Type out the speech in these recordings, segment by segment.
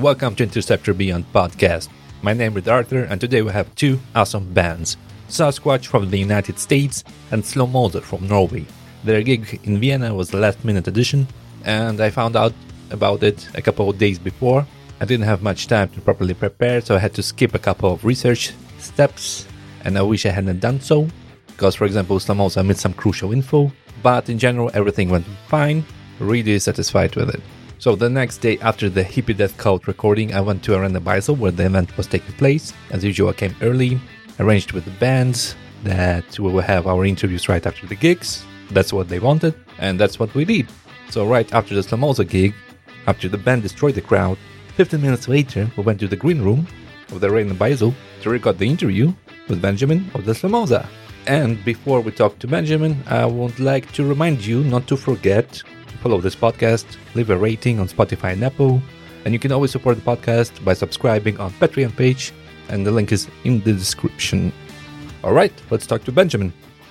welcome to Interceptor Beyond podcast. My name is Arthur, and today we have two awesome bands, Sasquatch from the United States and Slowmoser from Norway. Their gig in Vienna was a last-minute addition, and I found out about it a couple of days before. I didn't have much time to properly prepare, so I had to skip a couple of research steps, and I wish I hadn't done so, because for example Slowmoser missed some crucial info, but in general everything went fine, really satisfied with it. So the next day after the Hippie Death Cult recording, I went to Arena Basel where the event was taking place. As usual, I came early, arranged with the bands that we will have our interviews right after the gigs. That's what they wanted, and that's what we did. So right after the Slowmoser gig, after the band destroyed the crowd, 15 minutes later, we went to the green room of the Arena Basel to record the interview with Benjamin of the Slowmoser. And before we talk to Benjamin, I would like to remind you not to forget follow this podcast, leave a rating on Spotify and Apple, and you can always support the podcast by subscribing on Patreon page, and the link is in the description. Alright, let's talk to Benjamin.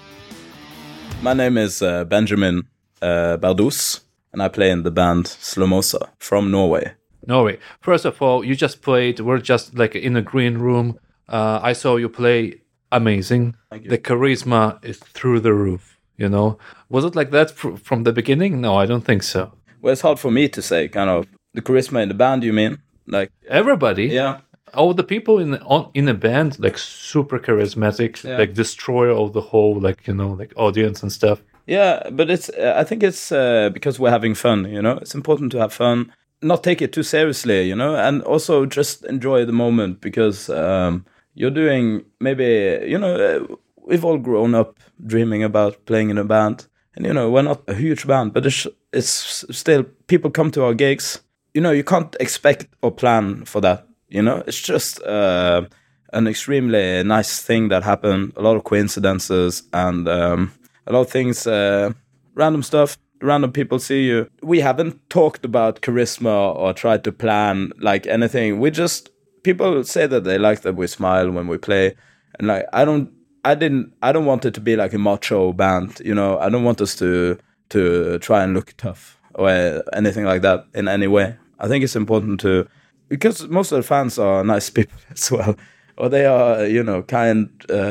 My name is Benjamin Bardous, and I play in the band Slowmoser from Norway. Norway. First of all, you just played, we're just like in a green room. I saw you play amazing. Thank you. The charisma is through the roof. You know, was it like that from the beginning? No, I don't think so. Well, it's hard for me to say, kind of. The charisma in the band, you mean? Like Everybody, yeah. all the people in a band, like super charismatic, like destroy all the whole, like, you know, like audience and stuff. Yeah, but it's. I think it's because we're having fun, you know? It's important to have fun, not take it too seriously, you know? And also just enjoy the moment because you're doing maybe, you know... We've all grown up dreaming about playing in a band. And, you know, we're not a huge band, but it's still, people come to our gigs. You know, you can't expect or plan for that, you know? It's just an extremely nice thing that happened. A lot of coincidences and a lot of things, random stuff. Random people see you. We haven't talked about charisma or tried to plan, like, anything. People say that they like that we smile when we play. And, like, I don't want it to be like a macho band, you know. I don't want us to try and look tough or anything like that in any way. I think it's important because most of the fans are nice people as well, or they are, you know, kind,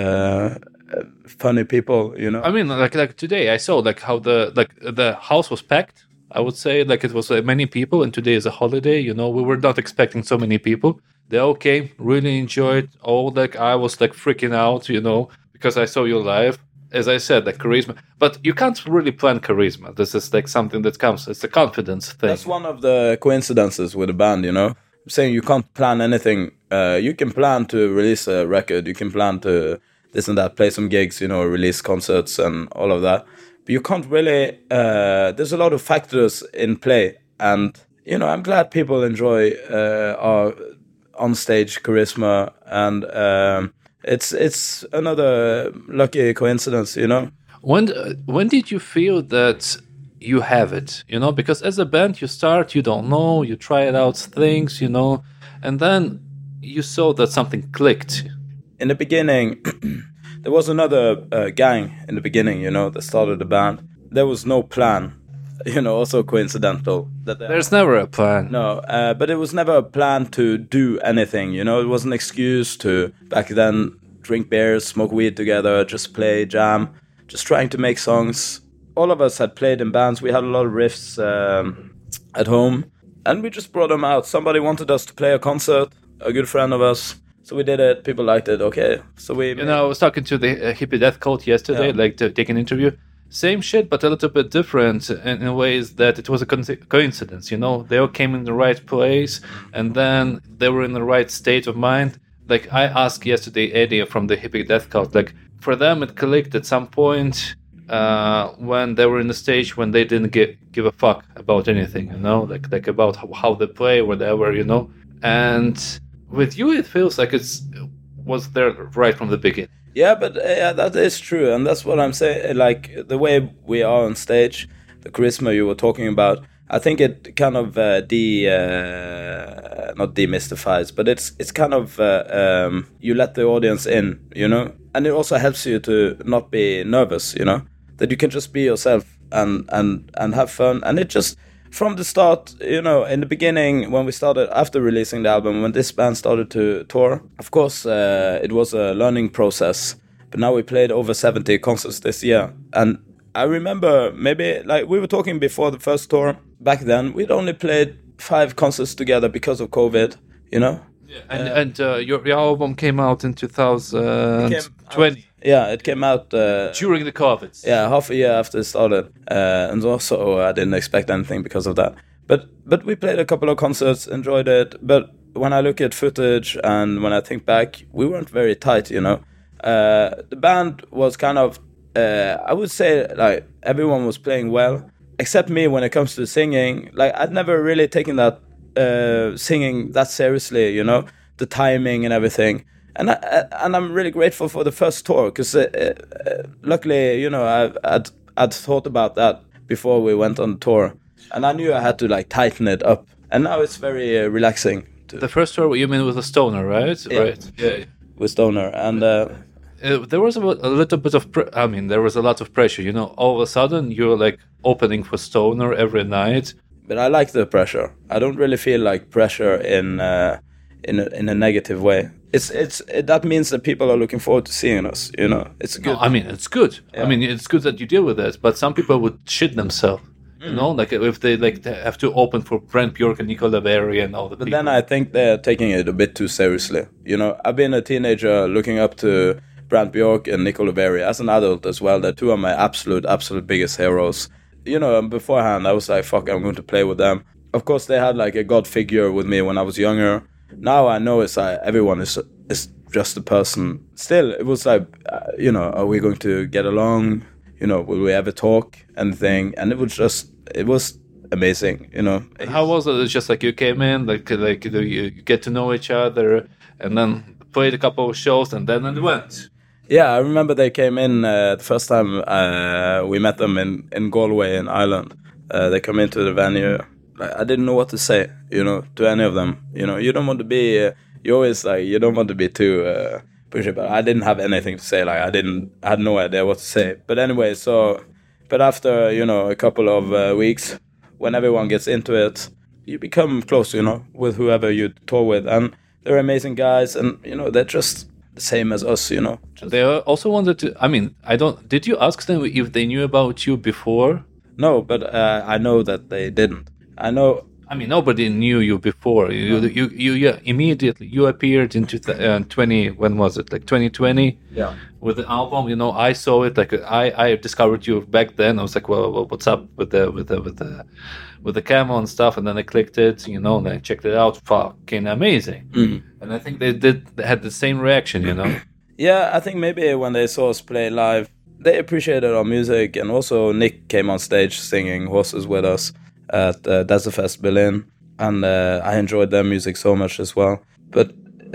funny people, you know. I mean, like today, I saw like how the house was packed. I would say like it was many people, and today is a holiday. You know, we were not expecting so many people. They all came, really enjoyed. All like I was like freaking out, you know. Because I saw you live, as I said, the charisma. But you can't really plan charisma. This is like something that comes. It's a confidence thing. That's one of the coincidences with a band, you know. I'm saying you can't plan anything. You can plan to release a record. You can plan to this and that, play some gigs, you know, release concerts and all of that. But you can't really... there's a lot of factors in play. And, you know, I'm glad people enjoy our on-stage charisma and... It's another lucky coincidence, you know. When did you feel that you have it? You know, because as a band, you start, you don't know, you try it out things, you know, and then you saw that something clicked. In the beginning, there was another gang in the beginning, you know, that started the band. There was no plan, you know, also coincidental. There's never a plan. No, but it was never a plan to do anything, you know. It was an excuse to, back then, drink beers, smoke weed together, just play, jam, just trying to make songs. All of us had played in bands. We had a lot of riffs at home, and we just brought them out. Somebody wanted us to play a concert, a good friend of us. So we did it. People liked it. Okay, so we... You know, I was talking to the Hippie Death Cult yesterday, like to take an interview. Same shit, but a little bit different in ways that it was a coincidence, you know? They all came in the right place, and then they were in the right state of mind. Like, I asked yesterday Eddie from the Hippie Death Cult, like, for them it clicked at some point when they were in the stage when they didn't give a fuck about anything, you know? Like about how they play, whatever, you know? And with you, it feels like was there right from the beginning. Yeah, but that is true, and that's what I'm saying. Like, the way we are on stage, the charisma you were talking about, I think it kind of not demystifies, but it's kind of you let the audience in, you know, and it also helps you to not be nervous, you know, that you can just be yourself and have fun, and it just from the start, in the beginning when we started after releasing the album, when this band started to tour, of course, it was a learning process. But now we played over 70 concerts this year, and I remember maybe like we were talking before the first tour. Back then, we'd only played 5 concerts together because of COVID. Yeah. And your album came out in 2020. It came out during the COVID. Yeah, half a year after it started, and also I didn't expect anything because of that. But we played a couple of concerts, enjoyed it. But when I look at footage and when I think back, we weren't very tight. The band was kind of, I would say, like everyone was playing well, except me when it comes to singing. Like I'd never really taken that singing that seriously, the timing and everything. And I'm really grateful for the first tour because luckily, I'd thought about that before we went on tour, and I knew I had to like tighten it up. And now it's very relaxing. The first tour, you mean with a Stoner, right? Yeah. Right. Yeah. With Stoner, and there was a little bit of, there was a lot of pressure. All of a sudden you're like opening for Stoner every night. But I like the pressure. I don't really feel like pressure in a negative way. That means that people are looking forward to seeing us. It's good. No, it's good. Yeah. It's good that you deal with it. But some people would shit themselves. Like if they have to open for Brent Bjork and Nicola Berry and all the. But people. then I think they're taking it a bit too seriously. I've been a teenager looking up to Brent Bjork and Nicola Berry as an adult as well. They're two of my absolute biggest heroes. Beforehand I was like, fuck, I'm going to play with them. Of course, they had like a god figure with me when I was younger. Now I know it's like everyone is just a person. Still, it was like, are we going to get along? Will we ever talk? Anything? And it was amazing. How was it? It's just like you came in, you get to know each other, and then played a couple of shows, and then it went. Yeah, I remember they came in the first time we met them in Galway in Ireland. They come into the venue. I didn't know what to say, to any of them. You don't want to be, you always like, you don't want to be too pushy, but I didn't have anything to say. Like I had no idea what to say. But anyway, but after, a couple of weeks, when everyone gets into it, you become close, with whoever you tour with. And they're amazing guys, and, they're just the same as us, They also wanted to, did you ask them if they knew about you before? No, but I know that they didn't. I know. Nobody knew you before. You immediately you appeared in 2020. When was it? Like 2020. Yeah. With the album, I saw it. Like I discovered you back then. I was like, well, what's up with the camo and stuff? And then I clicked it, and I checked it out. Fucking amazing. Mm-hmm. And I think they had the same reaction. Yeah, I think maybe when they saw us play live, they appreciated our music, and also Nick came on stage singing Horses with us at Dazzlefest Berlin, and I enjoyed their music so much as well. But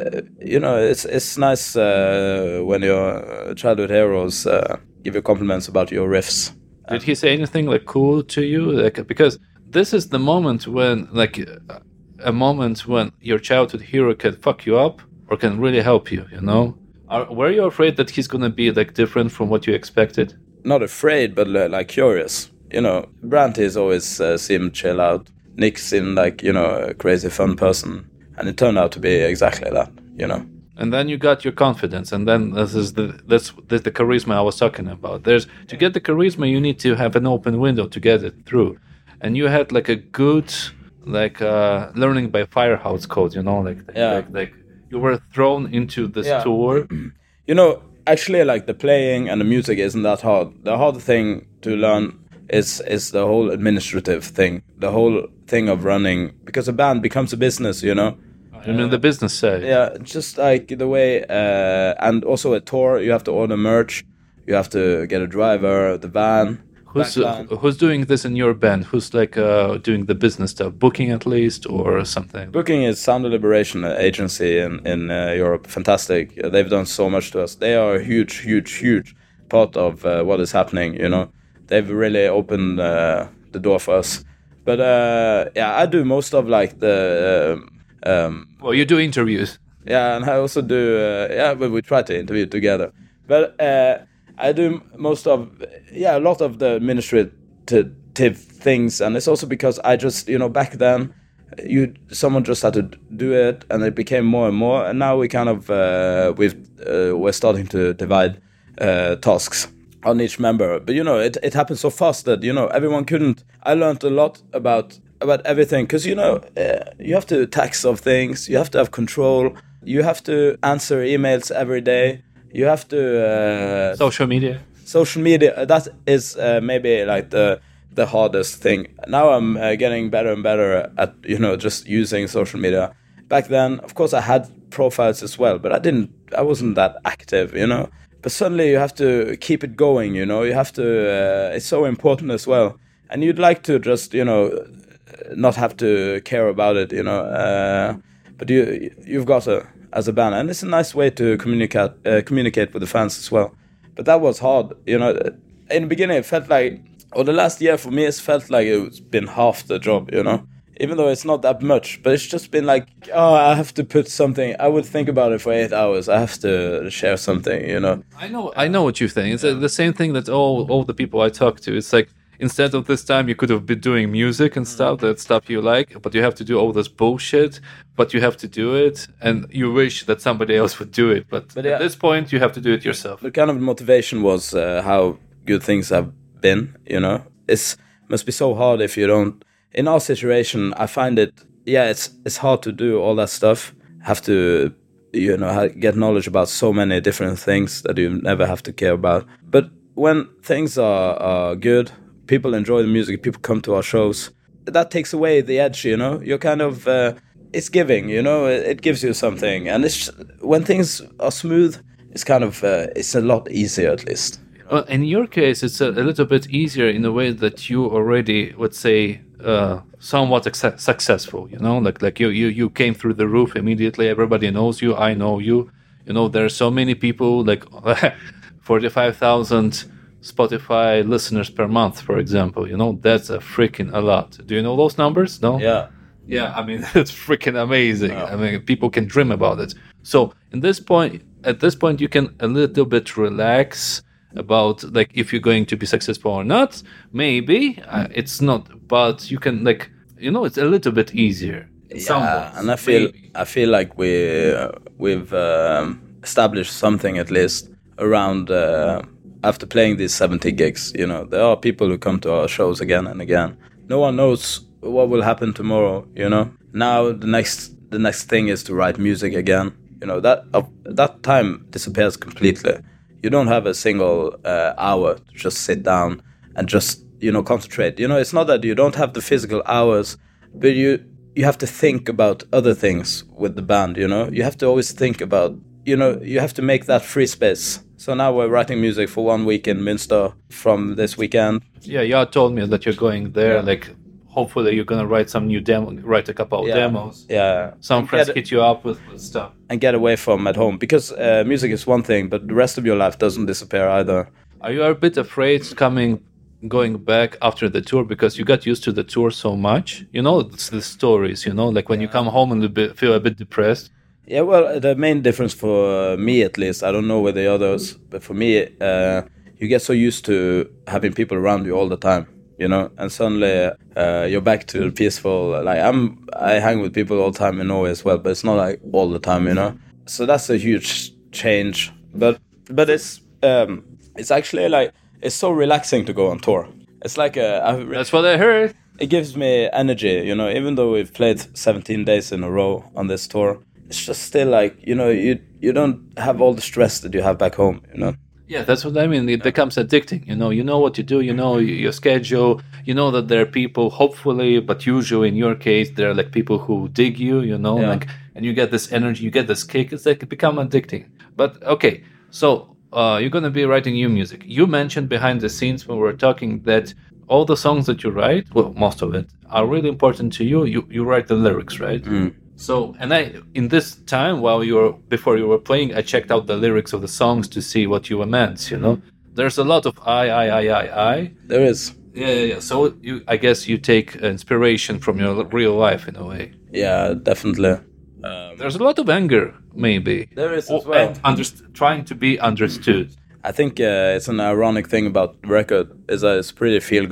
it's nice when your childhood heroes give you compliments about your riffs. Did he say anything like cool to you? Because this is the moment when a moment when your childhood hero can fuck you up or can really help you. Were you afraid that he's gonna be like different from what you expected? Not afraid, but like curious. Brant is always seemed chill out. Nick seemed like, a crazy fun person. And it turned out to be exactly that, And then you got your confidence. And then that's the charisma I was talking about. To get the charisma, you need to have an open window to get it through. And you had like a good, learning by Firehouse code, like you were thrown into this tour. Actually, like the playing and the music isn't that hard. The hard thing to learn is the whole administrative thing, the whole thing of running, because a band becomes a business, the business side. Yeah, just like the way, and also a tour, you have to order merch, you have to get a driver, the van. Who's doing this in your band? Who's doing the business stuff, booking at least, or something? Booking is Sound of Liberation, an agency in Europe. Fantastic. They've done so much to us. They are a huge part of what is happening. They've really opened the door for us. But I do most of like the. Well, you do interviews. Yeah, and I also do. But we try to interview together. But I do most of a lot of the administrative repetitive things, and it's also because I just, back then, someone just had to do it, and it became more and more, and now we kind of we're starting to divide tasks on each member. But it happened so fast that everyone couldn't. I learned a lot about everything, because you have to tax of things, you have to have control, you have to answer emails every day, you have to social media. That is maybe like the hardest thing. Now I'm getting better and better at just using social media. Back then, of course, I had profiles as well, but I wasn't that active, But suddenly you have to keep it going, you have to. It's so important as well, and you'd like to just not have to care about it, but you've got to, as a band, and it's a nice way to communicate with the fans as well. But that was hard, In the beginning, it felt like, or the last year for me, it felt like it's been half the job, Even though it's not that much, but it's just been like, I have to put something. I would think about it for 8 hours. I have to share something, I know what you think. It's the same thing that all the people I talk to. It's like, instead of this time, you could have been doing music and stuff, that stuff you like, but you have to do all this bullshit, but you have to do it, and you wish that somebody else would do it. But at this point, you have to do it yourself. The kind of motivation was how good things have been, It must be so hard if you don't. In our situation, I find it's hard to do all that stuff. Have to, get knowledge about so many different things that you never have to care about. But when things are good, people enjoy the music, people come to our shows, that takes away the edge, You're kind of, it's giving, it gives you something. And when things are smooth, it's kind of, it's a lot easier at least. In your case, it's a little bit easier in a way that you already, let's say, somewhat successful, like you came through the roof immediately. Everybody knows you. I know you. There are so many people, like 45,000 Spotify listeners per month, for example. That's a freaking a lot. Do you know those numbers? No? Yeah, I mean, it's freaking amazing. I mean, people can dream about it. So at this point, you can a little bit relax about, like, if you're going to be successful or not. Maybe it's not, but you can, like, it's a little bit easier. And I feel like we've established something, at least around after playing these 70 gigs. There are people who come to our shows again and again. No one knows what will happen tomorrow. Now the next thing is to write music again. That time disappears completely. You don't have a single hour to just sit down and just concentrate. It's not that you don't have the physical hours, but you have to think about other things with the band. You have to always think about, you have to make that free space. So now we're writing music for 1 week in Münster from this weekend. Yeah, you told me that you're going there. Yeah. Like, hopefully you're gonna write some new write a couple of demos. Yeah, some friends hit you up with stuff and get away from at home, because music is one thing, but the rest of your life doesn't disappear either. Are you a bit afraid going back after the tour, because you got used to the tour so much? It's the stories. Like when you come home and feel a bit depressed. Yeah, well, the main difference for me, at least, I don't know with the others, but for me, you get so used to having people around you all the time. And suddenly you're back to the peaceful. Like I hang with people all the time in Norway as well, but it's not like all the time, So that's a huge change. But it's actually like, it's so relaxing to go on tour. It's like that's what I heard. It gives me energy, Even though we've played 17 days in a row on this tour, it's just still like, you don't have all the stress that you have back home, Yeah, that's what I mean. It becomes addicting. You know what you do. Your schedule. That there are people, hopefully, but usually in your case, there are like people who dig you. Like, and you get this energy, you get this kick. It's like it becomes addicting. But okay, so you're gonna be writing new music. You mentioned behind the scenes when we were talking that all the songs that you write, well, most of it, are really important to you. You write the lyrics, right? Mm. So, and in this time, before you were playing, I checked out the lyrics of the songs to see what you meant, There's a lot of I. There is. Yeah. So I guess you take inspiration from your real life in a way. Yeah, definitely. There's a lot of anger, maybe. There is as well. And trying to be understood. I think it's an ironic thing about the record is that it's pretty feel good.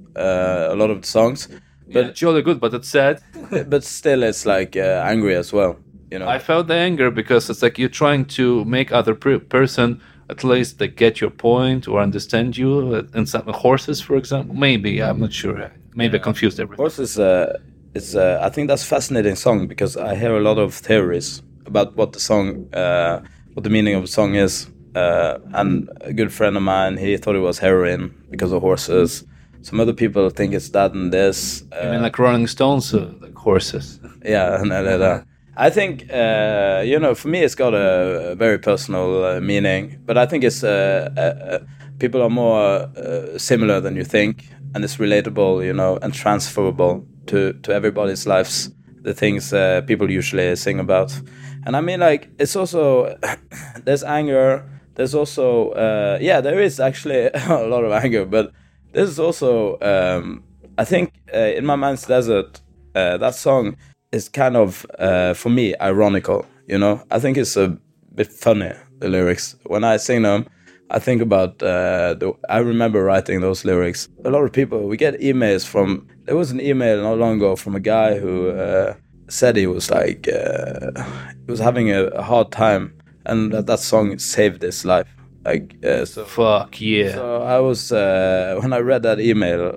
a lot of the songs. But it's jolly good, but it's sad. But still, it's like angry as well. You know, I felt the anger because it's like you're trying to make other person at least like get your point or understand you. And some horses, for example, maybe I'm not sure. Maybe I confused everything. Horses is I think that's a fascinating song because I hear a lot of theories about what the song, what the meaning of the song is. And a good friend of mine, he thought it was heroin because of horses. Some other people think it's that and this. You mean like Rolling Stones, like horses? Yeah, no. I think, for me it's got a very personal meaning, but I think it's people are more similar than you think, and it's relatable, and transferable to everybody's lives, the things people usually sing about. And I mean, like, it's also, there's anger, there's also, there is actually a lot of anger, but there's also, I think, In My Mind's Desert, that song is kind of, for me, ironical, I think it's a bit funny, the lyrics. When I sing them, I think about, I remember writing those lyrics. A lot of people, we get emails from, there was an email not long ago from a guy who said he was like, he was having a hard time, and that song saved his life. Like, so, fuck yeah. So I was, when I read that email,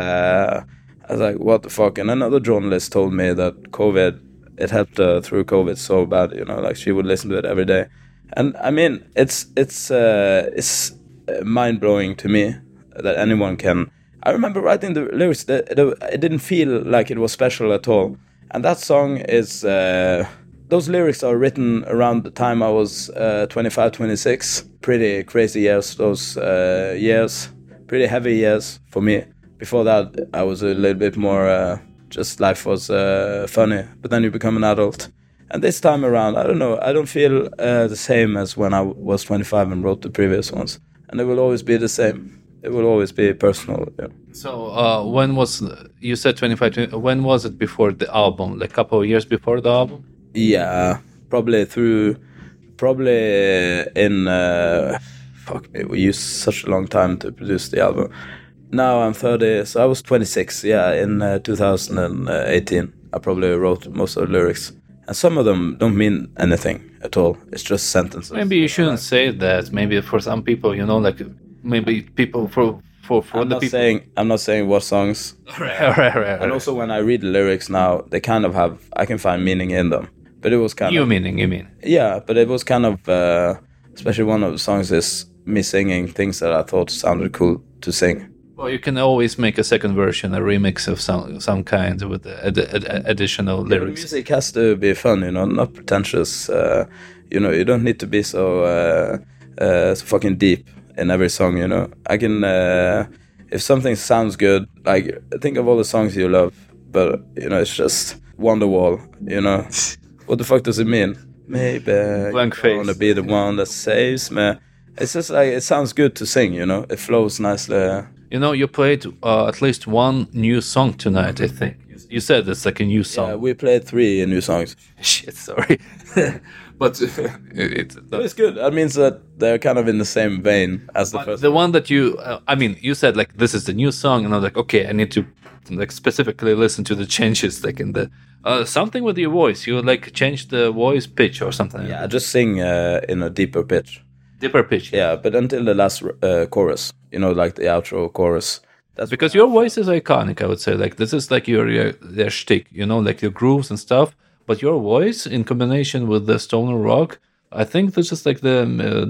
I was like, what the fuck? And another journalist told me that COVID, it helped her through COVID so bad, like she would listen to it every day. And I mean, it's mind-blowing to me that anyone can. I remember writing the lyrics, it didn't feel like it was special at all. And that song is, those lyrics are written around the time I was 25, 26. Pretty crazy years, those years. Pretty heavy years for me. Before that, I was a little bit more, just life was funny. But then you become an adult. And this time around, I don't know, I don't feel the same as when I was 25 and wrote the previous ones. And it will always be the same. It will always be personal. Yeah. So when was, you said 25, when was it before the album? Like a couple of years before the album? Yeah, probably in, fuck me, we used such a long time to produce the album. Now I'm 30, so I was 26, in 2018. I probably wrote most of the lyrics. And some of them don't mean anything at all. It's just sentences. Maybe you shouldn't say that. Maybe for some people, like maybe people for the people. I'm not saying what songs. Right. And also when I read the lyrics now, they kind of have, I can find meaning in them. But it was kind of... meaning, you mean? Yeah, but it was kind of, especially one of the songs is me singing things that I thought sounded cool to sing. Well, you can always make a second version, a remix of some kind with additional lyrics. The music has to be fun, not pretentious. You don't need to be so fucking deep in every song, I can, if something sounds good, like, think of all the songs you love, but, it's just Wonderwall, What the fuck does it mean? Maybe Blank I want to be the one that saves me. It's just like, it sounds good to sing, It flows nicely. You played at least one new song tonight, I think. You said it's like a new song. Yeah, we played 3 new songs. Shit, sorry. But it's good. That means that they're kind of in the same vein as the first. The one that you, you said like this is the new song, and I was like, okay, I need to like specifically listen to the changes, like in the something with your voice. You like change the voice pitch or something. Yeah, just sing in a deeper pitch. Deeper pitch. Yeah, but until the last chorus, like the outro chorus. That's because your voice is iconic, I would say. Like this is like your shtick, like your grooves and stuff. But your voice, in combination with the stoner rock, I think this is like the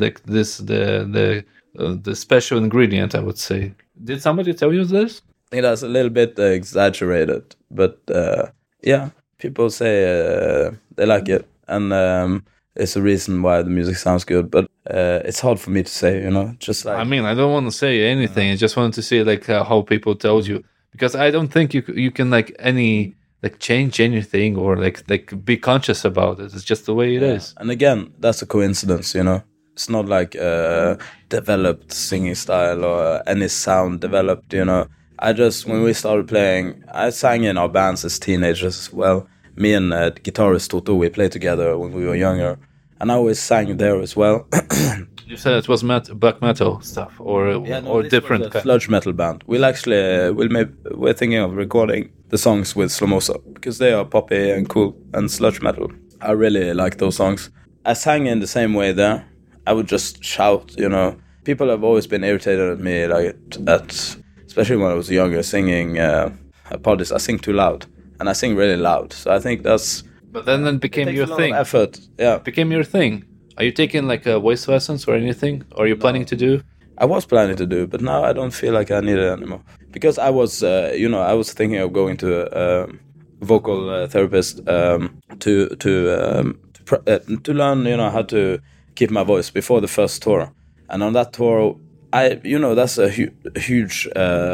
special ingredient, I would say. Did somebody tell you this? I think that's a little bit exaggerated, but people say they like it, and it's a reason why the music sounds good. But it's hard for me to say, just like. I don't want to say anything. I just wanted to see like how people told you, because I don't think you can change anything or like be conscious about it. It's just the way it is. And again, that's a coincidence, It's not like developed singing style or any sound developed, when we started playing, I sang in our bands as teenagers as well. Me and guitarist Toto, we played together when we were younger. And I always sang there as well. You said it was black metal stuff, or this different was a sludge metal band. We're thinking of recording the songs with Slomosa because they are poppy and cool, and sludge metal. I really like those songs. I sang in the same way there. I would just shout, you know. People have always been irritated at me, like especially when I was younger, singing. Apologies, I sing too loud, and I sing really loud. So I think that's. But then it became your thing. Effort, yeah. It became your thing. Are you taking like voice lessons or anything? Or are you planning to do? I was planning to do, but now I don't feel like I need it anymore because I was, I was thinking of going to a vocal therapist to learn, how to keep my voice before the first tour. And on that tour, that's a huge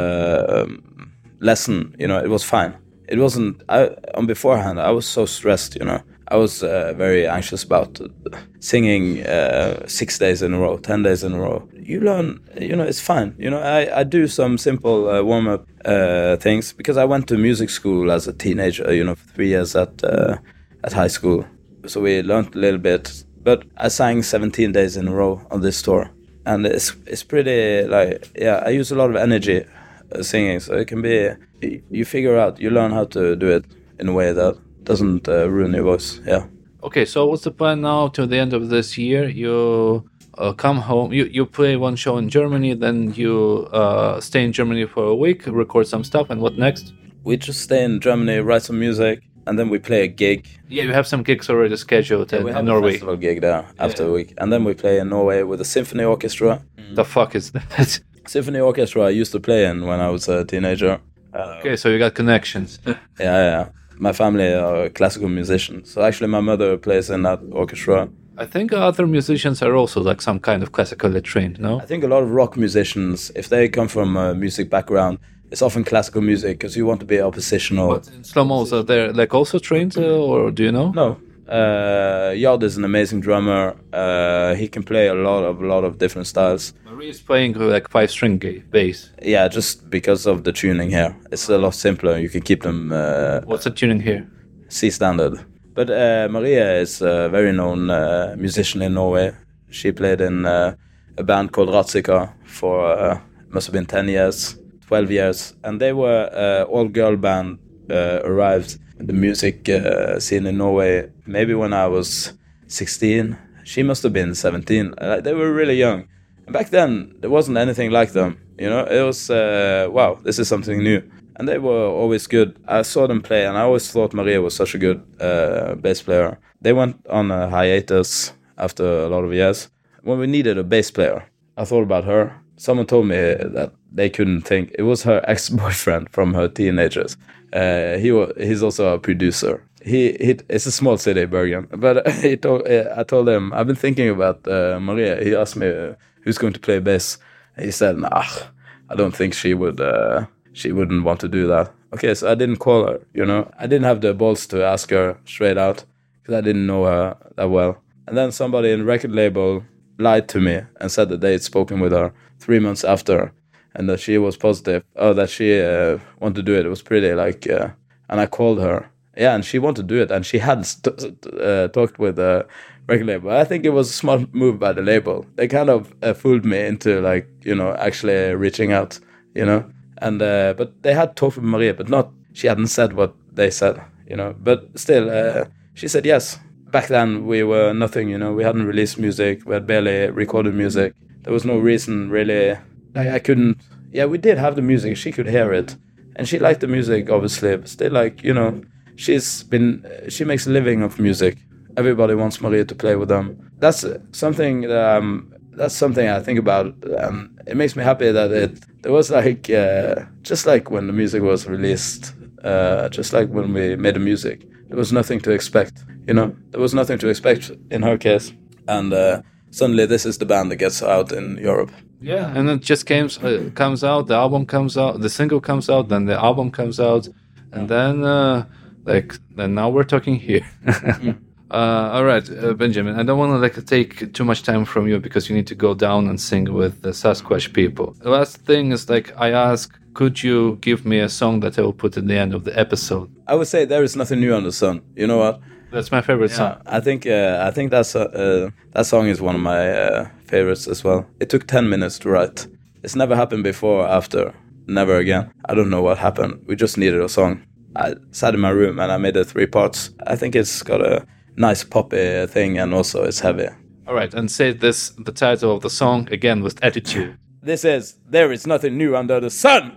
lesson. It was fine. It wasn't. On beforehand, I was so stressed. I was very anxious about singing 6 days in a row, 10 days in a row. You learn. It's fine. I do some simple warm up things because I went to music school as a teenager. For 3 years at high school, so we learned a little bit. But I sang 17 days in a row on this tour. And it's pretty, I use a lot of energy singing, so it can be, you learn how to do it in a way that doesn't ruin your voice, yeah. Okay, so what's the plan now till the end of this year? You come home, you play one show in Germany, then you stay in Germany for a week, record some stuff, and what next? We just stay in Germany, write some music, and then we play a gig. Yeah, you have some gigs already scheduled in we have Norway. A festival gig there after a week. And then we play in Norway with a symphony orchestra. The fuck is that? Symphony orchestra I used to play in when I was a teenager. Okay, so you got connections. Yeah. My family are classical musicians. So actually my mother plays in that orchestra. I think other musicians are also like some kind of classically trained, no? I think a lot of rock musicians, if they come from a music background, it's often classical music because you want to be oppositional. But in Slow-Mos, are they like also trained, or do you know? No. Jard is an amazing drummer. He can play a lot of different styles. Marie is playing like 5-string bass. Yeah, just because of the tuning here. It's a lot simpler. You can keep them... What's the tuning here? C standard. But Maria is a very known musician in Norway. She played in a band called Ratzika for must have been 10 years. 12 years, and they were all-girl band, arrived in the music scene in Norway maybe when I was 16. She must have been 17. They were really young. And back then, there wasn't anything like them. It was, wow, this is something new. And they were always good. I saw them play, and I always thought Maria was such a good bass player. They went on a hiatus after a lot of years. When we needed a bass player, I thought about her. Someone told me that they couldn't think. It was her ex-boyfriend from her teenagers. He's also a producer. It's a small city, Bergen. But I told him, I've been thinking about Maria. He asked me who's going to play bass. He said, nah, I don't think she wouldn't want to do that. Okay, so I didn't call her, I didn't have the balls to ask her straight out because I didn't know her that well. And then somebody in the record label lied to me and said that they had spoken with her 3 months after, and that she was positive, that she wanted to do it. It was pretty and I called her, and she wanted to do it, and she had talked with the record label. I think it was a smart move by the label. They kind of fooled me into actually reaching out, and but they had talked with Maria, but she hadn't said what they said, but still, she said yes. Back then we were nothing, we hadn't released music, we had barely recorded music. There was no reason really, I couldn't, we did have the music, she could hear it, and she liked the music obviously, but still she makes a living of music. Everybody wants Maria to play with them. That's something I think about. It makes me happy that there was just like when the music was released, just like when we made the music, there was nothing to expect. There was nothing to expect in her case, and suddenly this is the band that gets out in Europe. Yeah, and it just comes out. The album comes out. The single comes out. Then the album comes out, and then now we're talking here. All right, Benjamin. I don't want to take too much time from you because you need to go down and sing with the Sasquatch people. The last thing is I ask, could you give me a song that I will put at the end of the episode? I would say There Is Nothing New Under the Sun. You know what? That's my favorite song. I think that song is one of my favorites as well. It took 10 minutes to write. It's never happened before, after, never again. I don't know what happened. We just needed a song. I sat in my room and I made it 3 parts. I think it's got a nice poppy thing, and also it's heavy. All right, and say the title of the song again with attitude. This is There Is Nothing New Under the Sun.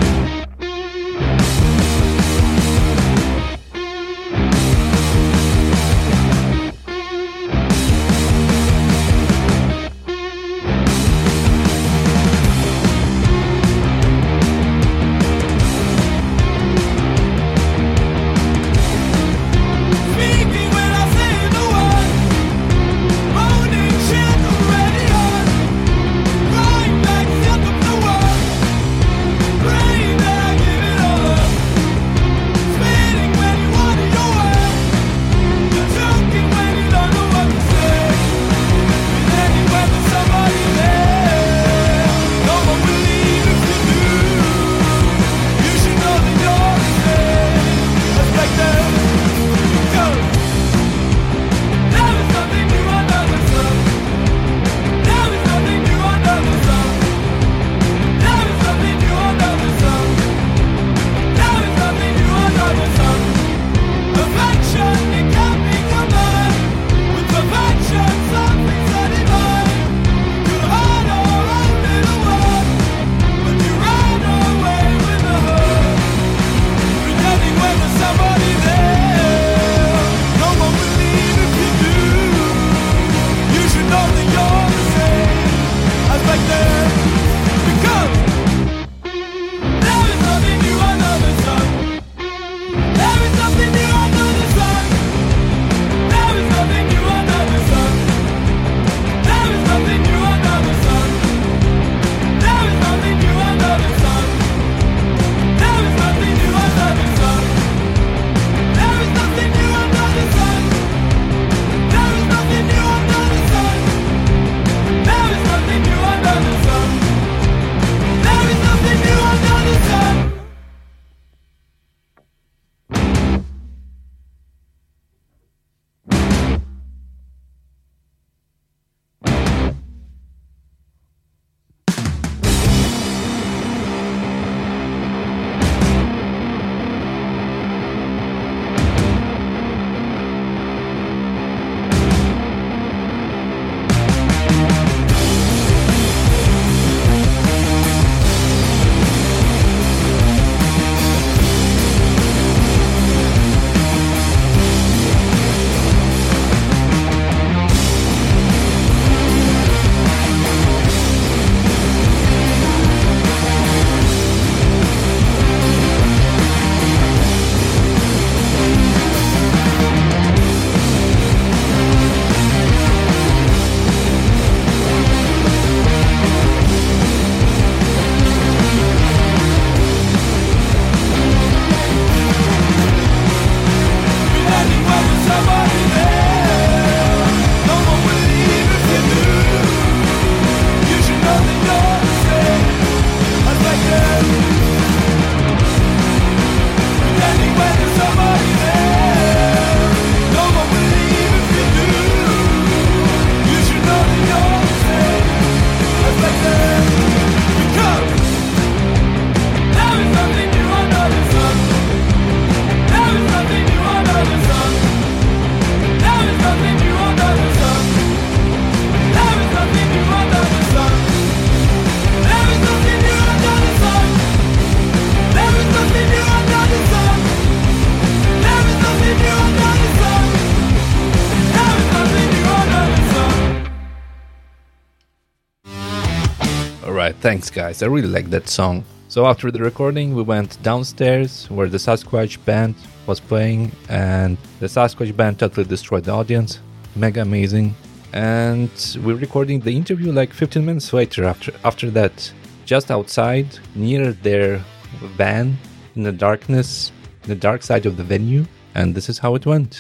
Alright, thanks guys, I really like that song. So after the recording we went downstairs where the Sasquatch band was playing, and the Sasquatch band totally destroyed the audience. Mega amazing. And we're recording the interview like 15 minutes later after that, just outside near their van in the darkness, in the dark side of the venue, and this is how it went.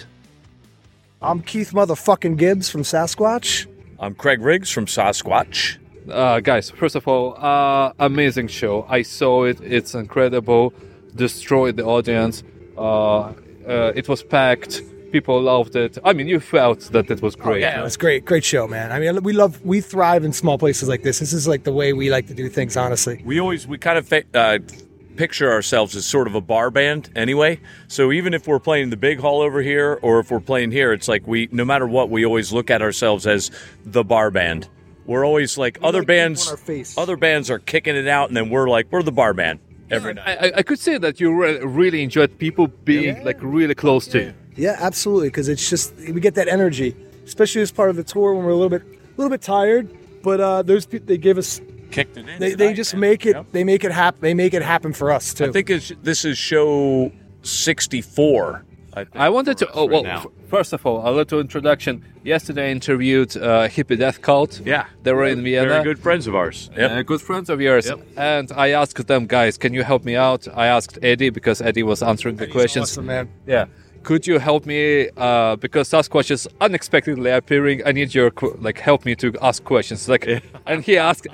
I'm Keith motherfucking Gibbs from Sasquatch. I'm Craig Riggs from Sasquatch. Guys, first of all, amazing show. I saw it. It's incredible. Destroyed the audience. It was packed. People loved it. I mean, you felt that it was great. Yeah, it was great show, man. I mean, we thrive in small places like this. This is like the way we like to do things, honestly. We kind of picture ourselves as sort of a bar band anyway. So even if we're playing the big hall over here, or if we're playing here, it's like no matter what, we always look at ourselves as the bar band. We're always like other bands are kicking it out, and then we're the bar band every night. I could say that you really enjoyed people being like really close to you. Yeah, absolutely. Because it's just we get that energy, especially as part of the tour when we're a little bit tired. But those people, they give us. Kicked it in. They just make it. Yep. They make it happen. They make it happen for us too. I think this is show 64. I wanted to. First of all, a little introduction. Yesterday, I interviewed Hippie Death Cult. Yeah, they were in Vienna. Very good friends of ours. Yep. Good friends of yours. Yep. And I asked them, guys, can you help me out? I asked Eddie because Eddie was answering the questions. Awesome, man. Yeah. Could you help me? Because Sasquatch is unexpectedly appearing. I need your help me to ask questions. And he asked.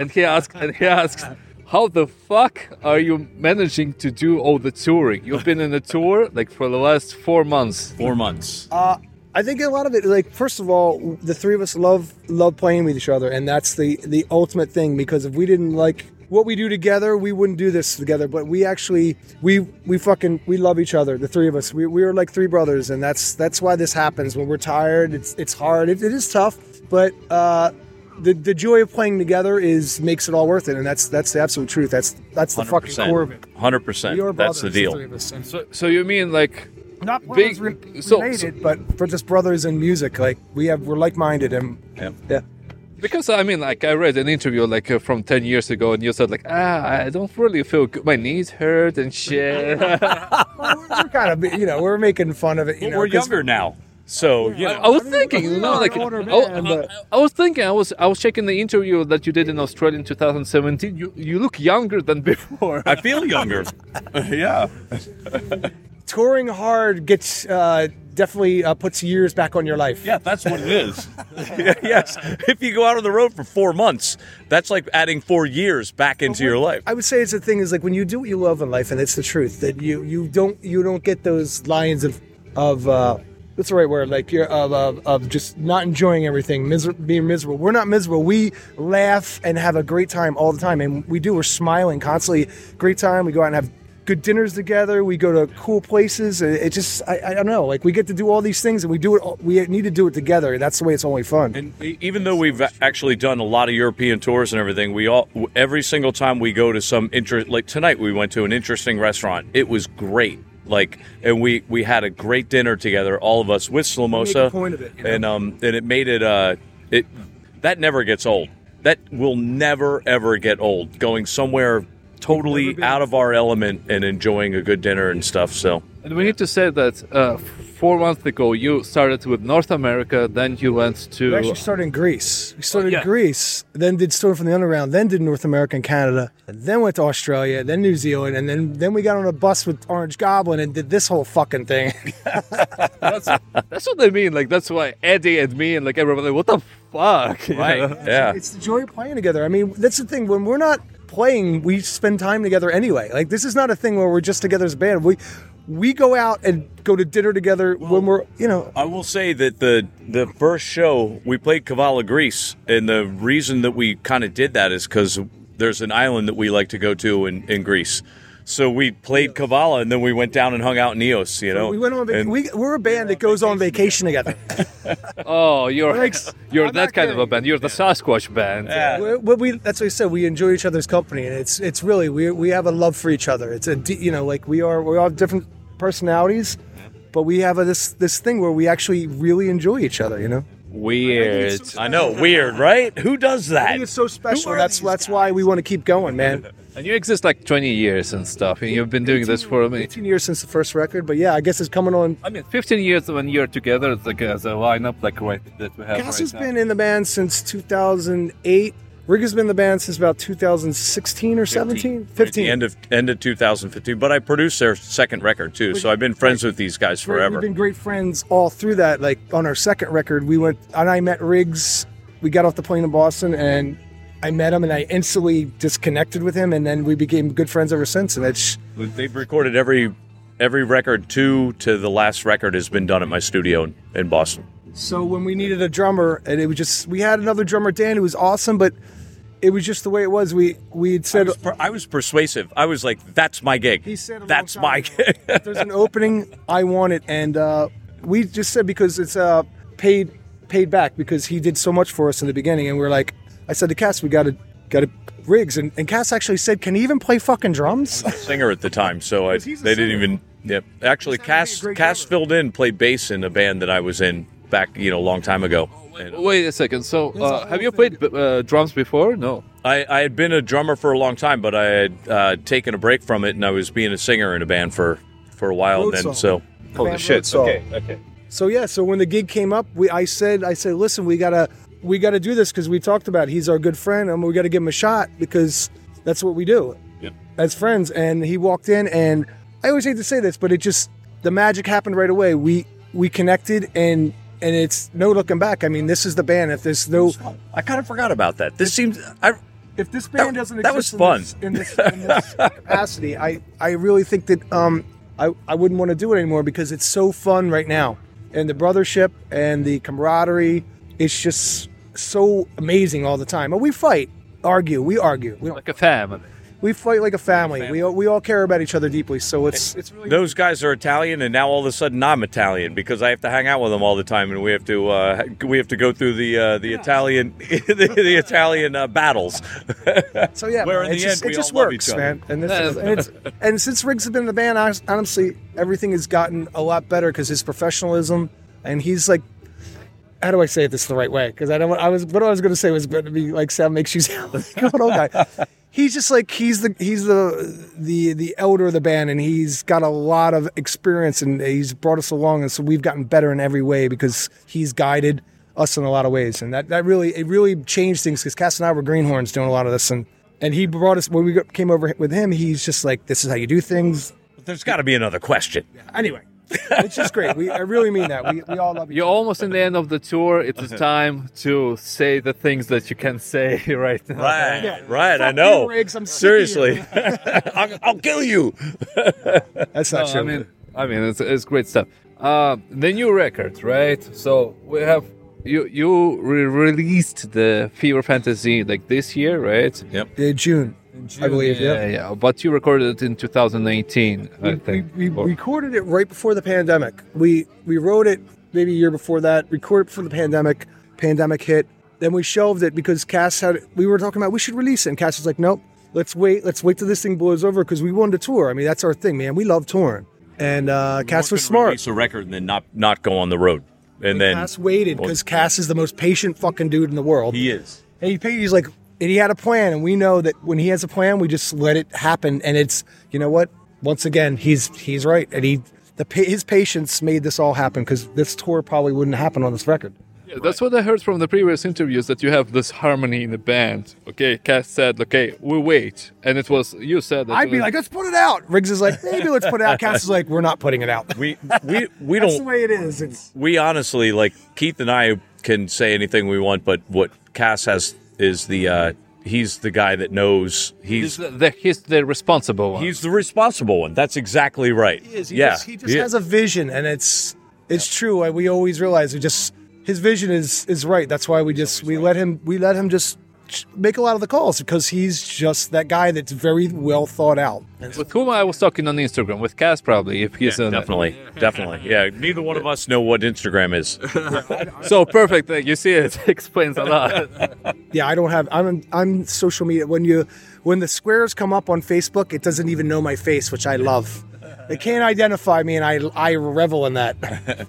How the fuck are you managing to do all the touring? You've been in a tour for the last 4 months. 4 months. I think a lot of it, first of all, the three of us love playing with each other, and that's the ultimate thing. Because if we didn't like what we do together, we wouldn't do this together. But we actually we love each other. The three of us, we are like three brothers, and that's why this happens. When we're tired, it's hard. It is tough, but the joy of playing together makes it all worth it, and that's the absolute truth. That's the fucking core of it. 100%. That's the deal. So you mean not brothers related, but for just brothers in music. We're like-minded, and yeah. Because I mean, I read an interview from 10 years ago, and you said I don't really feel good. My knees hurt and shit. We're kind of, we're making fun of it. We're younger now. So I was thinking, I was thinking, I was checking the interview that you did in Australia in 2017. You look younger than before. I feel younger. Yeah. Touring hard gets definitely puts years back on your life. Yeah, that's what it is. Yes. If you go out on the road for 4 months, that's like adding 4 years back into your life. I would say it's the thing is when you do what you love in life, and it's the truth that you don't get those lines of what's the right word? Of just not enjoying everything, being miserable. We're not miserable. We laugh and have a great time all the time, and we do. We're smiling constantly. Great time. We go out and have good dinners together. We go to cool places. It just, I don't know. We get to do all these things, and we do it. We need to do it together. That's the way it's only fun. And even though we've actually done a lot of European tours and everything, every single time we go to some tonight we went to an interesting restaurant. It was great. And we had a great dinner together, all of us with Slomosa. Make a point of it, and it made it that never gets old. That will never ever get old. Going somewhere totally out of our element and enjoying a good dinner and stuff. So, and we need to say that 4 months ago you started with North America, then you went to. We actually started in Greece. We started in Greece, then did Stoner from the Underground, then did North America and Canada, and then went to Australia, then New Zealand, and then we got on a bus with Orange Goblin and did this whole fucking thing. That's what they mean. That's why Eddie and me and everybody, what the fuck? Right? Yeah. It's the joy of playing together. I mean, that's the thing. When we're not playing, we spend time together anyway. This is not a thing where we're just together as a band. We go out and go to dinner together when we're, I will say that the first show we played Kavala, Greece, and the reason that we kind of did that is because there's an island that we like to go to in Greece. So we played Kavala, and then we went down and hung out in Eos, We went on we're a band that goes on vacation together. Oh, you're that kind of a band. You're the Sasquatch band. Yeah. That's what I said. We enjoy each other's company, and it's really we have a love for each other. It's we all have different personalities, but we have this thing where we actually really enjoy each other. Weird. I know, weird, right? Who does that? I think it's so special. That's why we want to keep going, man. And you exist 20 years and stuff, and you've been doing this for 15 years since the first record, but yeah, I guess it's coming on. 15 years when you're together, it's as a lineup that we have. Cass has been in the band since 2008. Rig has been in the band since about 2016 or 17? 15. End of 2015. But I produced their second record too, so I've been friends with these guys forever. We've been great friends all through that. On our second record, we went and I met Riggs. We got off the plane in Boston, and I met him, and I instantly disconnected with him, and then we became good friends ever since. And they've recorded every every record 2 to the last record has been done at my studio in Boston. So when we needed a drummer, and it was just, we had another drummer, Dan, who was awesome, but it was just the way it was. We'd said I was persuasive. I was like, "That's my gig. He said that's my gig." if there's an opening, I want it, and we just said because it's paid back because he did so much for us in the beginning, and we're like, I said to Cass, we got to Riggs, and Cass actually said, "Can he even play fucking drums?" I was a singer at the time, so they didn't even. Yep. Actually, Cass filled in, played bass in a band that I was in back, a long time ago. And, Wait a second. So, have you played drums before? No. I had been a drummer for a long time, but I had taken a break from it, and I was being a singer in a band for a while. And then, so Holy shit. Okay. So yeah, so when the gig came up, I said, listen, we gotta do this because we talked about it. He's our good friend, and we got to give him a shot because that's what we do as friends. And he walked in, and I always hate to say this, but the magic happened right away. We connected, and it's no looking back. I mean, this is the band. If there's no, I kind of forgot about that. This seems. If this band doesn't exist that was fun. in this capacity, I really think that I wouldn't want to do it anymore because it's so fun right now, and the brothership and the camaraderie. It's just so amazing all the time. And we fight, argue. We argue. We don't, Like a family. we fight like a family. We all care about each other deeply. So it's really Those guys are Italian, and now all of a sudden I'm Italian because I have to hang out with them all the time, and we have to go through the Italian the Italian battles. So yeah, Where man, in the end, we it just all love works, each other. man. And since Riggs has been in the band, honestly, everything has gotten a lot better because his professionalism, and he's like, how do I say this the right way? Because what I was going to say was going to be like Sam makes you sound like an old guy. He's just like he's the elder of the band, and he's got a lot of experience, and he's brought us along, and so we've gotten better in every way because he's guided us in a lot of ways, and that really changed things because Cass and I were greenhorns doing a lot of this, and he brought us when we came over with him. He's just like, this is how you do things. There's got to be another question. Anyway. It's just great. I really mean that. We all love each You're other. almost in the end of the tour. It is time to say the things that you can say right now. Right, Yeah. right. I Fuck know. you, Riggs. I'm sick of you. Seriously, I'll kill you. That's not No, true. I mean, it's great stuff. The new record, right? So we have you released the Fever Fantasy like this year, right? Yep. June, I believe. Yeah. But you recorded it in 2018, I think. We recorded it right before the pandemic. We wrote it maybe a year before that. Recorded before the pandemic. Pandemic hit. Then we shelved it because Cass we were talking about we should release it, and Cass was like, nope. Let's wait till this thing blows over because we wanted to tour. I mean, that's our thing, man. We love touring. And Cass was smart. Release a record and then not go on the road, and then Cass waited because Cass is the most patient fucking dude in the world. he is. And he's like, and he had a plan, and we know that when he has a plan, we just let it happen. And it's, you know what? Once again, he's right, and his patience made this all happen because this tour probably wouldn't happen on this record. Yeah, that's what I heard from the previous interviews, that you have this harmony in the band. Okay, Cass said, okay, we wait. And it was, you said that. I'd be like, let's put it out. Riggs is like, maybe let's put it out. Cass is like, we're not putting it out. We That's the don't. way it is. We honestly, like, Keith and I can say anything we want, but what Cass has is he's the guy that knows. he's the responsible one. He's the responsible one. That's exactly right. He just Yeah. has a vision, and it's true. We always realize his vision is right. That's why we let him just make a lot of the calls because he's just that guy that's very well thought out. With whom I was talking on Instagram, with Cass probably, if he's Definitely. Yeah, neither one of us know what Instagram is. So perfect. You see, it explains a lot. Yeah, I'm social media. When the squares come up on Facebook, it doesn't even know my face, which I love. They can't identify me, and I revel in that.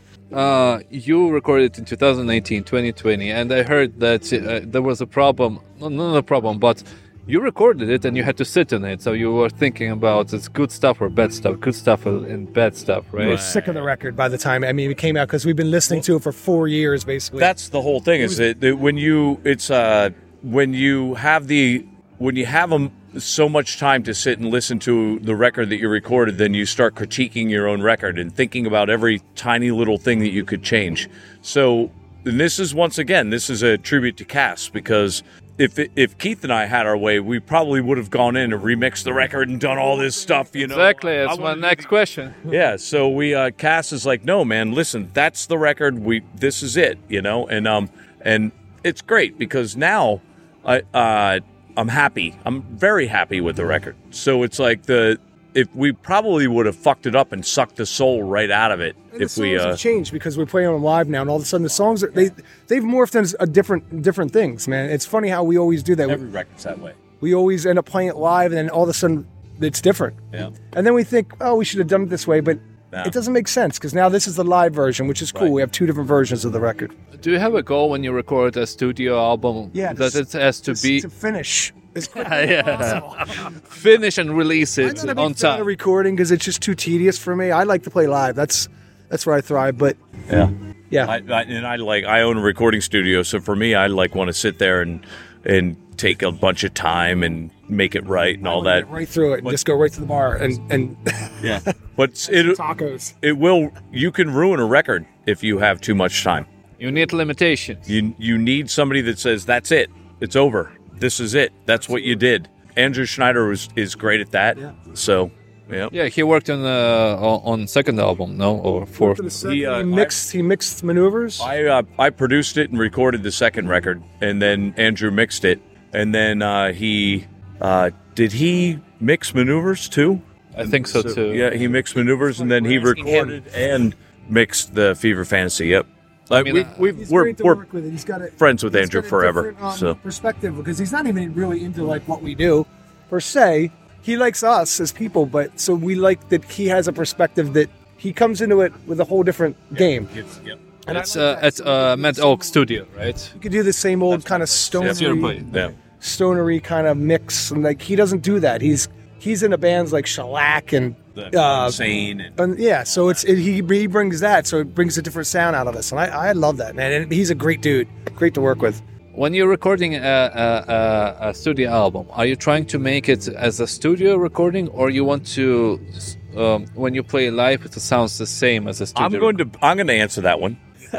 You recorded in 2018, 2020, and I heard that there was a problem. Not a problem, but you recorded it and you had to sit in it. So you were thinking about it's good stuff or bad stuff, good stuff and bad stuff, right? We were sick of the record by the time it came out because we've been listening to it for 4 years, basically. That's the whole thing. Is that when you have so much time to sit and listen to the record that you recorded, then you start critiquing your own record and thinking about every tiny little thing that you could change. So, and this is a tribute to Cass because if Keith and I had our way, we probably would have gone in and remixed the record and done all this stuff, you know. Exactly, that's my next question. Yeah, so we Cass is like, no, man, listen, that's the record. This is it, you know, and it's great because now I'm happy. I'm very happy with the record. So it's like if we probably would have fucked it up and sucked the soul right out of it. And if the songs have changed because we're playing them live now, and all of a sudden the songs they've morphed into different things, man. It's funny how we always do that. Every record's that way. We always end up playing it live, and then all of a sudden it's different. Yeah. And then we think, oh, we should have done it this way, but it doesn't make sense because now this is the live version, which is cool. Right. We have two different versions of the record. Do you have a goal when you record a studio album that it has to be to finish as quickly as possible. finish and release it I'm not a on big fan time? of recording because it's just too tedious for me. I like to play live. That's where I thrive. But Yeah. yeah, I own a recording studio, so for me, I want to sit there and take a bunch of time and make it right and all that. Get right through it and just go right to the bar and Yeah, but tacos. you can ruin a record if you have too much time. You need limitations. You need somebody that says that's it, it's over, this is it, that's what you did. Andrew Schneider is great at that. Yeah. So yeah. Yeah, he worked on second album, no, or fourth. He mixed maneuvers. I produced it and recorded the second record, and then Andrew mixed it, and then did he mix Maneuvers too? I think so too. Yeah, he mixed Maneuvers, and then he recorded and mixed the Fever Fantasy. Yep. He's great to we're work with. He's got friends with Andrew forever. Different, so perspective because he's not even really into like what we do per se. He likes us as people, but so we like that he has a perspective that he comes into it with a whole different game. Yep. And it's at Mad Oak Studio, right? You could do the same old kind of stonery kind of mix, and like he doesn't do that. He's in a bands like Shellac and Insane. and yeah. So he brings that, so it brings a different sound out of us, and I love that, man. And he's a great dude, great to work with. When you're recording a studio album, are you trying to make it as a studio recording, or you want to, when you play live, it sounds the same as a studio? I'm going to answer that one.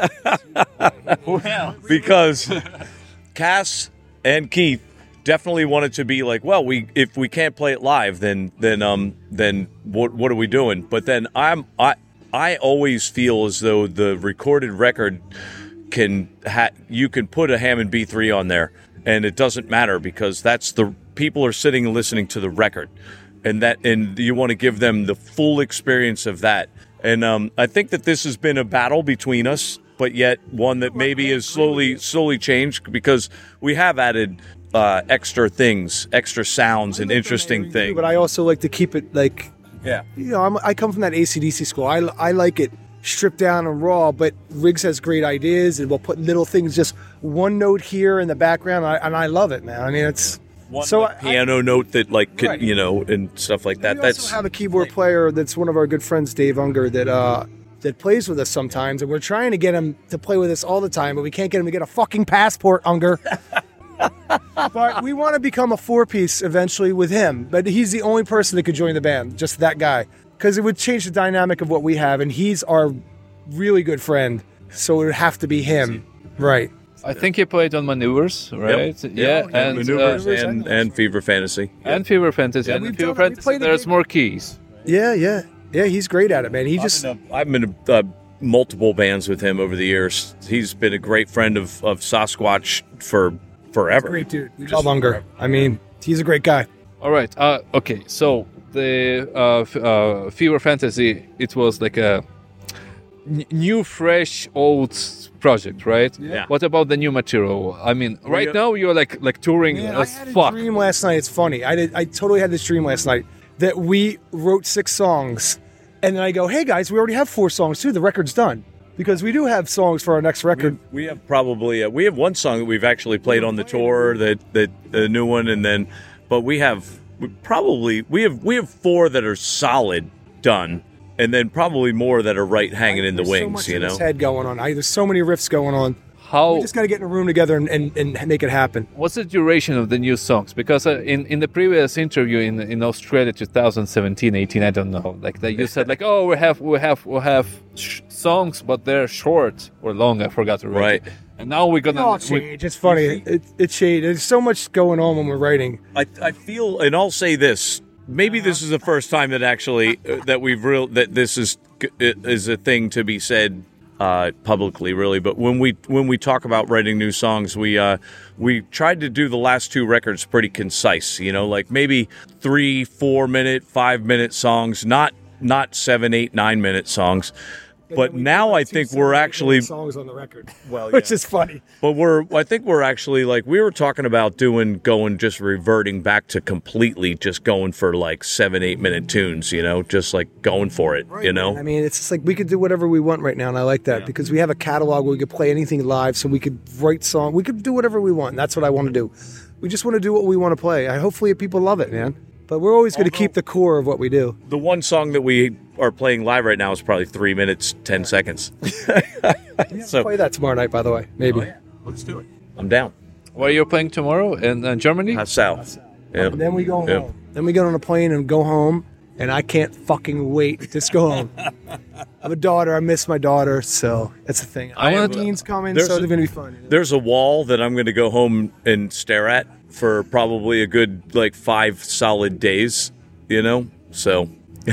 Because Cass and Keith definitely wanted to be like, well, if we can't play it live, then what are we doing? But then I always feel as though the recorded record you can put a Hammond B3 on there, and it doesn't matter because that's the people are sitting and listening to the record, and you want to give them the full experience of that. And I think that this has been a battle between us, but yet one that maybe is slowly changed because we have added extra things, extra sounds, and interesting things. But I also like to keep it like, yeah, you know, I come from that AC/DC school. I like it stripped down and raw, but Riggs has great ideas, and we'll put little things, just one note here in the background, and I love it, man. I mean, it's piano note that right. You know, and stuff like that. We also have a keyboard player that's one of our good friends, Dave Unger, that plays with us sometimes, and we're trying to get him to play with us all the time, but we can't get him to get a fucking passport, Unger. But we want to become a four-piece eventually with him, but he's the only person that could join the band, just that guy. Because it would change the dynamic of what we have, and he's our really good friend, so it would have to be him. Right. I think he played on Maneuvers, right? Yep. Yeah, and Maneuvers and Fever Fantasy. And Fever Fantasy. Yeah, and Fever Fantasy, there's more keys. Yeah, he's great at it, man. I've been in multiple bands with him over the years. He's been a great friend of Sasquatch for forever. Great dude. We love Unger. I mean, he's a great guy. All right. Okay, so the Fever Fantasy, it was like a new, fresh, old project, right? Yeah. What about the new material? I mean, right now you're like touring as I had fuck. a dream last night. It's funny. I totally had this dream last night that we wrote 6 songs, and then I go, "Hey guys, we already have 4 songs too. The record's done." Because we do have songs for our next record. We have probably we have one song that we've actually played on the tour, that the new one, and then but we have 4 that are solid done, and then probably more that are hanging in the wings. So much you in know, his head going on. There's so many riffs going on. How? We just got to get in a room together and make it happen. What's the duration of the new songs? Because in the previous interview in Australia 2017-18, I don't know, like that you said like, oh, we have songs, but they're short or long. I forgot to write. Right. And now we're gonna. Oh, change. It's funny. It's changed. There's so much going on when we're writing. I feel, and I'll say this. Maybe this is the first time that actually that this is a thing to be said publicly, really. But when we talk about writing new songs, we tried to do the last two records pretty concise. You know, like maybe 3, 4 minute, 5 minute songs, not 7, 8, 9 minute songs. But now I think we're actually songs on the record, well, which is funny. But I think we're actually, like, we were talking about just reverting back to completely just going for like 7, 8 minute tunes, you know, just like going for it, you know. I mean, it's just like we could do whatever we want right now, and I like that because we have a catalog where we could play anything live, so we could write songs, we could do whatever we want. And that's what I want to do. We just want to do what we want to play. Hopefully, people love it, man. But we're always going to keep the core of what we do. The one song that we are playing live right now is probably 3 minutes, 10 seconds. So play that tomorrow night, by the way. Maybe. Oh, yeah. Let's do it. I'm down. Where you're playing tomorrow in Germany? South. Yeah. And then we go home. Then we get on a plane and go home. And I can't fucking wait to just go home. I have a daughter. I miss my daughter. So that's the thing. Halloween's coming, so they're going to be fun. There's a wall that I'm going to go home and stare at for probably a good, 5 solid days, you know? So.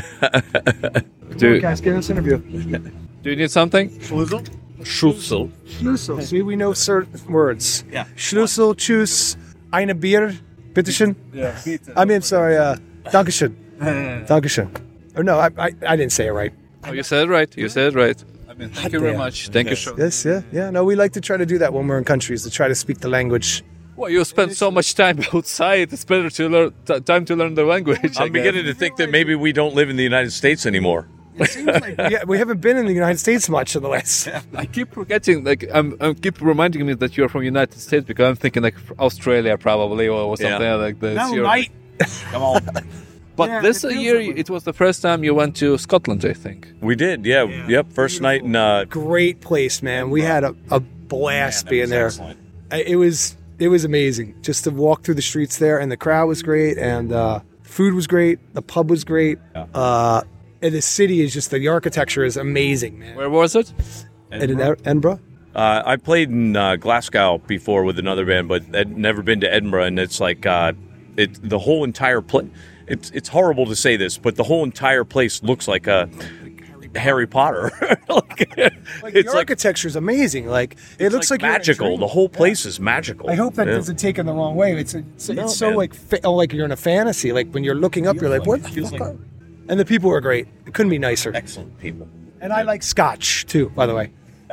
Guys, get this interview. Do you need something? Schlüssel. Schlüssel. See, we know certain words. Yeah. Schlüssel, tschüss, eine Bier, bitteschön. Yeah. I mean, sorry, Dankeschön. Dankeschön. Or no, I didn't say it right. Oh, you said it right. You said it right. I mean, thank you very much. Thank you, Sean. Yes, yeah. No, we like to try to do that when we're in countries, to try to speak the language. Well, you spend so much time outside. It's better to learn time to learn the language. I'm beginning to think that maybe we don't live in the United States anymore. It seems like we haven't been in the United States much in the last. I keep forgetting. I keep reminding me that you're from the United States because I'm thinking Australia probably or something like this. No, mate. Come on. But this year, it was the first time you went to Scotland, I think. We did, yeah. Yep, first night in... Great place, man. We had a blast being there. Excellent. It was amazing just to walk through the streets there, and the crowd was great, and food was great, the pub was great, and the city is just, the architecture is amazing, man. Where was it? Edinburgh? I played in Glasgow before with another band, but I'd never been to Edinburgh, and it's like the whole entire place. It's horrible to say this, but the whole entire place looks like a Harry Potter. The architecture is amazing. It looks like magical. The whole place is magical. I hope that doesn't take it the wrong way. It's so like you're in a fantasy. Like when you're looking up, you're like, what the fuck? And the people were great. It couldn't be nicer. Excellent people. And I like scotch too, by the way.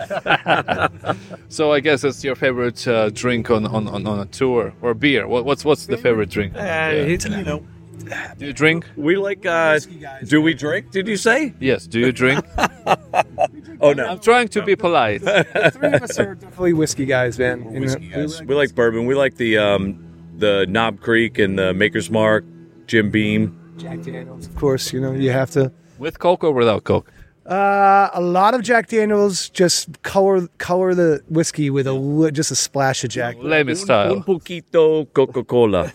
So I guess it's your favorite drink on a tour, or beer. What's the favorite drink? Do you drink? We like. Do we drink? Did you say? Yes. Do you drink? Oh no! I'm trying to be polite. The three of us are definitely whiskey guys, man. We like bourbon. We like the Knob Creek and the Maker's Mark, Jim Beam. Jack Daniels, of course. You have to. With Coke or without Coke? A lot of Jack Daniels. Just color the whiskey with just a splash of Jack. Leme style. Un poquito Coca-Cola.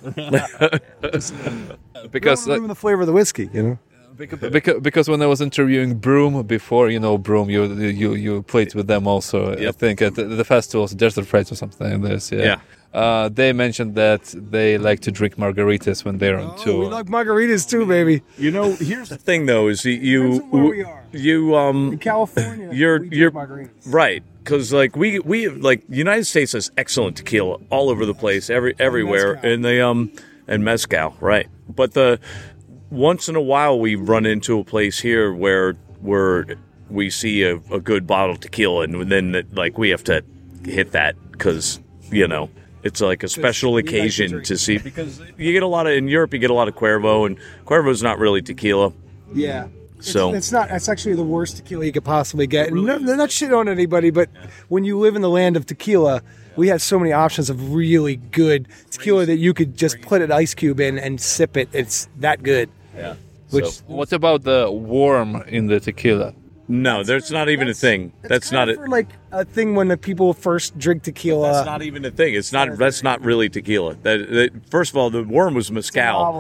Because the flavor of the whiskey, Because when I was interviewing Broom before, Broom, you played with them also. Yep. I think at the festivals, Desert Frights or something like this. Yeah. They mentioned that they like to drink margaritas when they're on tour. We like margaritas too, baby. Here's the thing though: is you in California, you're margaritas. Right. Because we the United States has excellent tequila all over the place, everywhere, and mezcal, right? But once in a while we run into a place here where we see a good bottle of tequila, and then we have to hit that because it's like a special occasion to see, because you get a lot in Europe, you get a lot of Cuervo, and Cuervo's not really tequila. Yeah. So it's not. It's actually the worst tequila you could possibly get. And they're not shit on anybody, but when you live in the land of tequila, we have so many options of really good tequila that you could just put an ice cube in and sip it. It's that good. Yeah. What about the worm in the tequila? No, there's not even a thing. That's not for a thing when the people first drink tequila. That's not even a thing. It's not. That's not really tequila. That first of all, the worm was mezcal.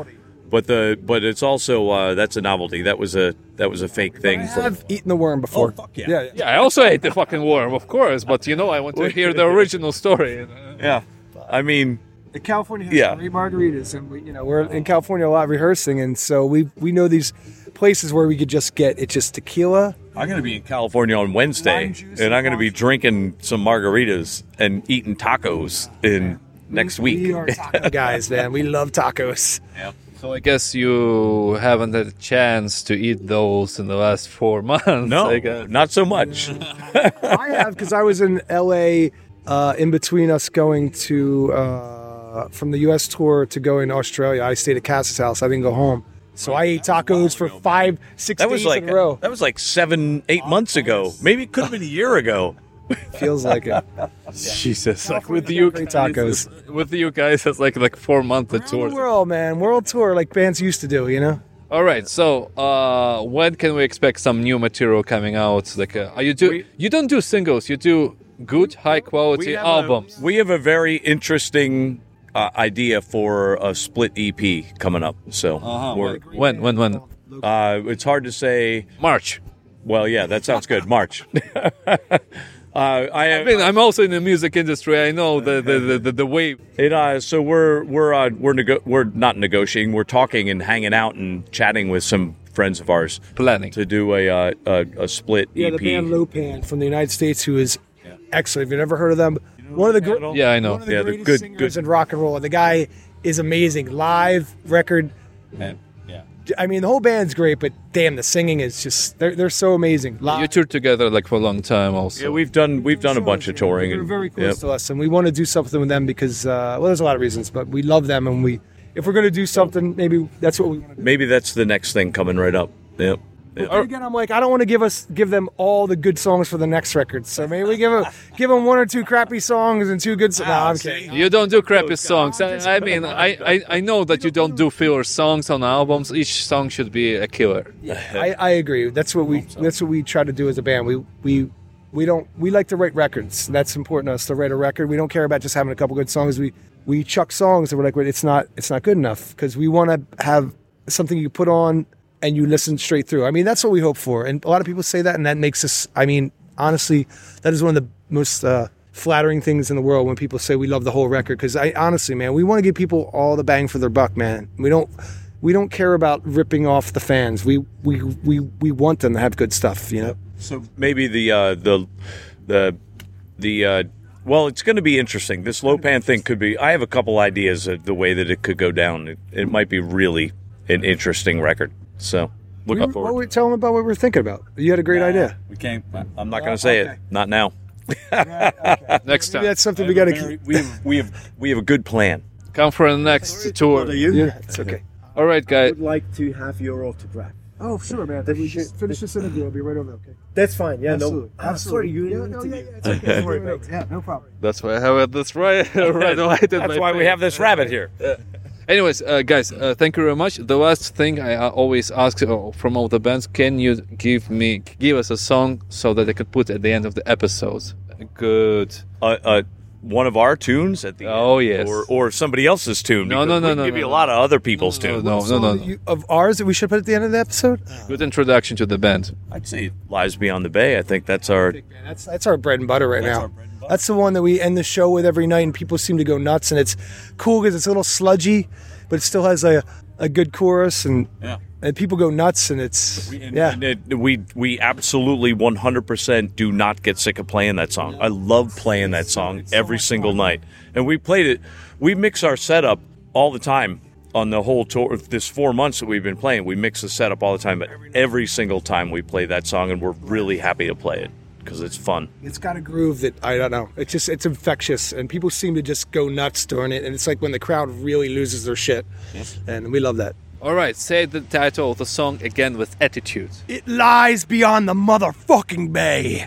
But it's also that's a novelty. That was a fake thing. I've eaten the worm before. Oh, fuck yeah. Yeah, I also ate the fucking worm, of course. But I want to hear the original story. Yeah, I mean, California has great margaritas, and we're in California a lot rehearsing, and so we know these places where we could just get just tequila. I'm going to be in California on Wednesday, and I'm going to be drinking some margaritas and eating tacos next week. We are taco guys, man. We love tacos. Yeah. So I guess you haven't had a chance to eat those in the last 4 months. No, I guess. not so much. I have, because I was in LA in between us going to from the U.S. tour to going to Australia. I stayed at Cass's house. I didn't go home. So I ate tacos for 5-6 days in a row. That was like 7-8 months ago. Maybe it could have been a year ago. Feels like it. Jesus, like with you tacos. With you guys, it's like 4 months of Around tour. the world, man. World tour like bands used to do, All right, so when can we expect some new material coming out? Like, you don't do singles, you do good, high quality albums. We have a very interesting idea for a split EP coming up. So When? it's hard to say. March. Well, yeah, that sounds good. March. I mean, I'm also in the music industry. I know the way. So we're not negotiating. We're talking and hanging out and chatting with some friends of ours, Planning to do a split EP. Yeah, the band Lopan from the United States, who is excellent. If you've never heard of them, one of the Yeah, I know. One of the Yeah, greatest they're singers in rock and roll. The guy is amazing. Live record. I mean, the whole band's great, but damn, the singing is just—they're so amazing. You toured together for a long time, also. Yeah, we've done a bunch of touring. They're very close to us, and we want to do something with them because, there's a lot of reasons, but we love them, and if we're going to do something, maybe that's what we want to do. Maybe that's the next thing coming right up. Yep. But again, I'm like, I don't want to give them all the good songs for the next record. So maybe we give them 1 or 2 crappy songs and 2 good songs. No, I'm kidding. You don't do crappy songs. I mean, I know that you don't do filler songs on albums. Each song should be a killer. I agree. That's what we try to do as a band. We like to write records. That's important to us, to write a record. We don't care about just having a couple good songs. We chuck songs and we're like, well, it's not good enough, because we want to have something you put on and you listen straight through. I mean, that's what we hope for. And a lot of people say that, and that makes us, I mean, honestly, that is one of the most flattering things in the world when people say we love the whole record. Because honestly, man, we want to give people all the bang for their buck, man. We don't care about ripping off the fans. We want them to have good stuff, So maybe well, it's going to be interesting. This Lopan thing could be. I have a couple ideas of the way that it could go down. It might be really an interesting record. So looking forward. Tell them about what we're thinking about. You had a great idea. We can't. I'm not going to say it. Not now. Next time. Maybe that's something we got to keep. We have a good plan. Come for the next tour. Yeah, it's okay. All right, guys. I would like to have your autograph. Oh, sure, man. We should finish this interview. I'll be right over. Okay. That's fine. Yeah, Absolutely. no. Sorry, you. It's okay. Yeah, no problem. That's why I have this right light. That's why we have this rabbit here. Anyways, guys, thank you very much. The last thing I always ask from all the bands, can you give us a song so that I could put at the end of the episodes? Good. One of our tunes at the end. Oh, yes. Or somebody else's tune. No. We give you a lot of other people's tunes. No. Of ours that we should put at the end of the episode? Good introduction to the band. I'd say Lives Beyond the Bay. I think that's our... That's our bread and butter right now. That's the one that we end the show with every night, and people seem to go nuts. And it's cool because it's a little sludgy, but it still has a good chorus, and people go nuts. And it's we absolutely 100% do not get sick of playing that song. I love playing that song every single night, and we played it. We mix our setup all the time on the whole tour. This 4 months that we've been playing, we mix the setup all the time. But every single time we play that song, and we're really happy to play it. Because it's fun. It's got a groove that, I don't know, it's infectious, and people seem to just go nuts during it, and it's like when the crowd really loses their shit, and we love that. All right, say the title of the song again with attitude. It lies beyond the motherfucking bay.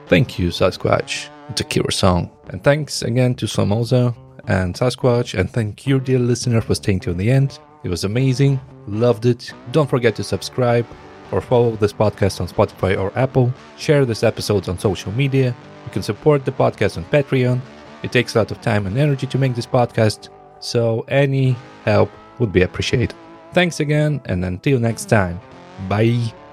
Thank you, Sasquatch. It's a killer song. And thanks again to Slomoza and Sasquatch, and thank you, dear listener, for staying till the end. It was amazing. Loved it. Don't forget to subscribe or follow this podcast on Spotify or Apple. Share this episode on social media. You can support the podcast on Patreon. It takes a lot of time and energy to make this podcast, so any help would be appreciated. Thanks again, and until next time, bye.